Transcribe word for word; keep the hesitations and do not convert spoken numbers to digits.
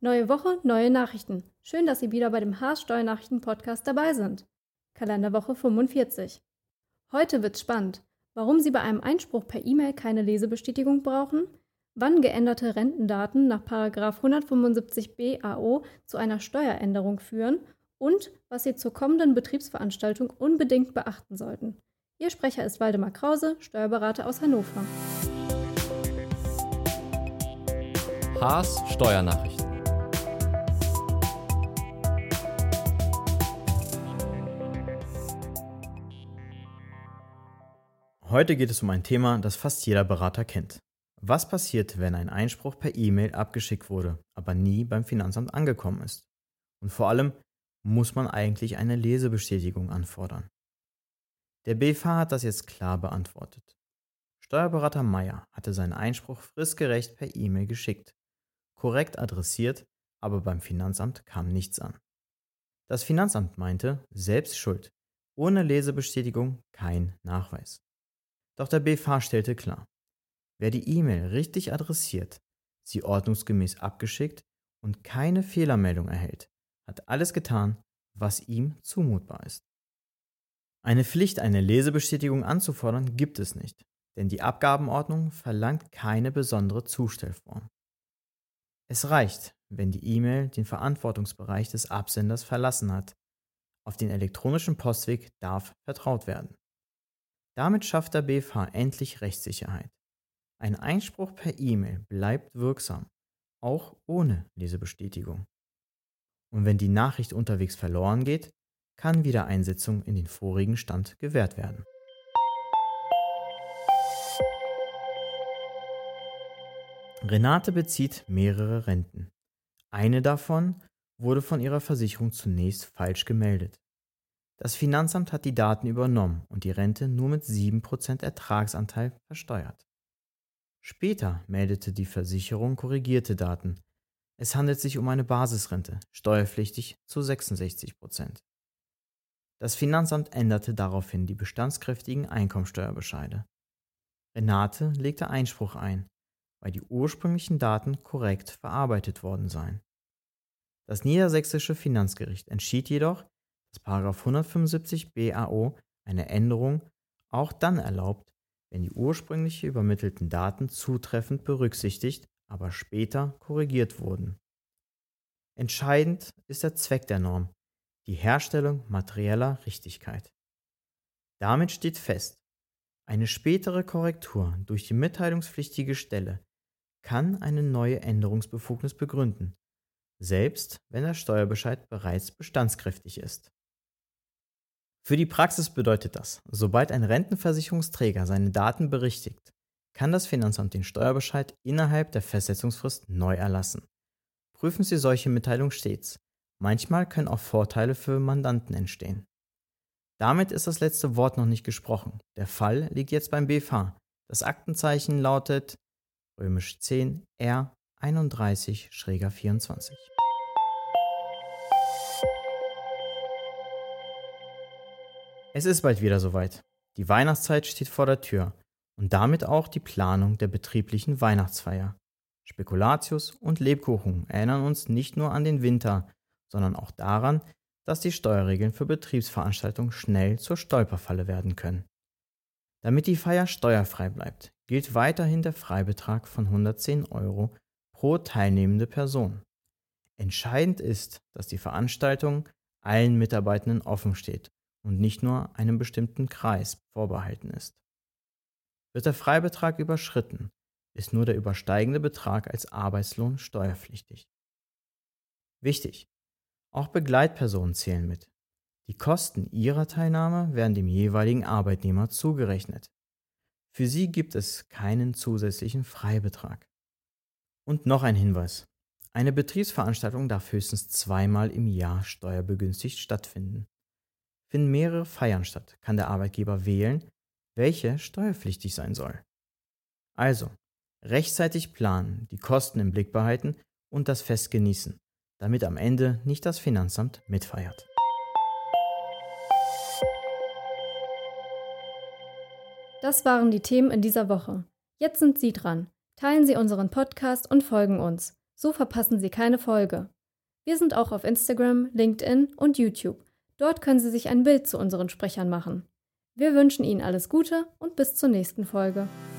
Neue Woche, neue Nachrichten. Schön, dass Sie wieder bei dem Haas Steuernachrichten-Podcast dabei sind. Kalenderwoche fünfundvierzig. Heute wird's spannend. Warum Sie bei einem Einspruch per E-Mail keine Lesebestätigung brauchen, wann geänderte Rentendaten nach Paragraph hundertfünfundsiebzig b A O zu einer Steueränderung führen und was Sie zur kommenden Betriebsveranstaltung unbedingt beachten sollten. Ihr Sprecher ist Waldemar Krause, Steuerberater aus Hannover. Haas Steuernachrichten. Heute geht es um ein Thema, das fast jeder Berater kennt. Was passiert, wenn ein Einspruch per E-Mail abgeschickt wurde, aber nie beim Finanzamt angekommen ist? Und vor allem, muss man eigentlich eine Lesebestätigung anfordern? Der B F H hat das jetzt klar beantwortet. Steuerberater Meier hatte seinen Einspruch fristgerecht per E-Mail geschickt, korrekt adressiert, aber beim Finanzamt kam nichts an. Das Finanzamt meinte, selbst schuld, ohne Lesebestätigung kein Nachweis. Doch der B F H stellte klar, wer die E-Mail richtig adressiert, sie ordnungsgemäß abgeschickt und keine Fehlermeldung erhält, hat alles getan, was ihm zumutbar ist. Eine Pflicht, eine Lesebestätigung anzufordern, gibt es nicht, denn die Abgabenordnung verlangt keine besondere Zustellform. Es reicht, wenn die E-Mail den Verantwortungsbereich des Absenders verlassen hat. Auf den elektronischen Postweg darf vertraut werden. Damit schafft der B F H endlich Rechtssicherheit. Ein Einspruch per E-Mail bleibt wirksam, auch ohne Lesebestätigung. Und wenn die Nachricht unterwegs verloren geht, kann Wiedereinsetzung in den vorigen Stand gewährt werden. Renate bezieht mehrere Renten. Eine davon wurde von ihrer Versicherung zunächst falsch gemeldet. Das Finanzamt hat die Daten übernommen und die Rente nur mit sieben Prozent Ertragsanteil versteuert. Später meldete die Versicherung korrigierte Daten. Es handelt sich um eine Basisrente, steuerpflichtig zu sechsundsechzig Prozent. Das Finanzamt änderte daraufhin die bestandskräftigen Einkommensteuerbescheide. Renate legte Einspruch ein, weil die ursprünglichen Daten korrekt verarbeitet worden seien. Das niedersächsische Finanzgericht entschied jedoch, dass Paragraph hundertfünfundsiebzig b A O eine Änderung auch dann erlaubt, wenn die ursprünglich übermittelten Daten zutreffend berücksichtigt, aber später korrigiert wurden. Entscheidend ist der Zweck der Norm, die Herstellung materieller Richtigkeit. Damit steht fest, eine spätere Korrektur durch die mitteilungspflichtige Stelle kann eine neue Änderungsbefugnis begründen, selbst wenn der Steuerbescheid bereits bestandskräftig ist. Für die Praxis bedeutet das, sobald ein Rentenversicherungsträger seine Daten berichtigt, kann das Finanzamt den Steuerbescheid innerhalb der Festsetzungsfrist neu erlassen. Prüfen Sie solche Mitteilungen stets. Manchmal können auch Vorteile für Mandanten entstehen. Damit ist das letzte Wort noch nicht gesprochen. Der Fall liegt jetzt beim B F H. Das Aktenzeichen lautet römisch zehn R einunddreißig vierundzwanzig. Es ist bald wieder soweit. Die Weihnachtszeit steht vor der Tür und damit auch die Planung der betrieblichen Weihnachtsfeier. Spekulatius und Lebkuchen erinnern uns nicht nur an den Winter, sondern auch daran, dass die Steuerregeln für Betriebsveranstaltungen schnell zur Stolperfalle werden können. Damit die Feier steuerfrei bleibt, gilt weiterhin der Freibetrag von hundertzehn Euro pro teilnehmende Person. Entscheidend ist, dass die Veranstaltung allen Mitarbeitenden offen steht und nicht nur einem bestimmten Kreis vorbehalten ist. Wird der Freibetrag überschritten, ist nur der übersteigende Betrag als Arbeitslohn steuerpflichtig. Wichtig: Auch Begleitpersonen zählen mit. Die Kosten ihrer Teilnahme werden dem jeweiligen Arbeitnehmer zugerechnet. Für sie gibt es keinen zusätzlichen Freibetrag. Und noch ein Hinweis: Eine Betriebsveranstaltung darf höchstens zweimal im Jahr steuerbegünstigt stattfinden. Finden mehrere Feiern statt, kann der Arbeitgeber wählen, welche steuerpflichtig sein soll. Also, rechtzeitig planen, die Kosten im Blick behalten und das Fest genießen, damit am Ende nicht das Finanzamt mitfeiert. Das waren die Themen in dieser Woche. Jetzt sind Sie dran. Teilen Sie unseren Podcast und folgen uns. So verpassen Sie keine Folge. Wir sind auch auf Instagram, LinkedIn und YouTube. Dort können Sie sich ein Bild zu unseren Sprechern machen. Wir wünschen Ihnen alles Gute und bis zur nächsten Folge.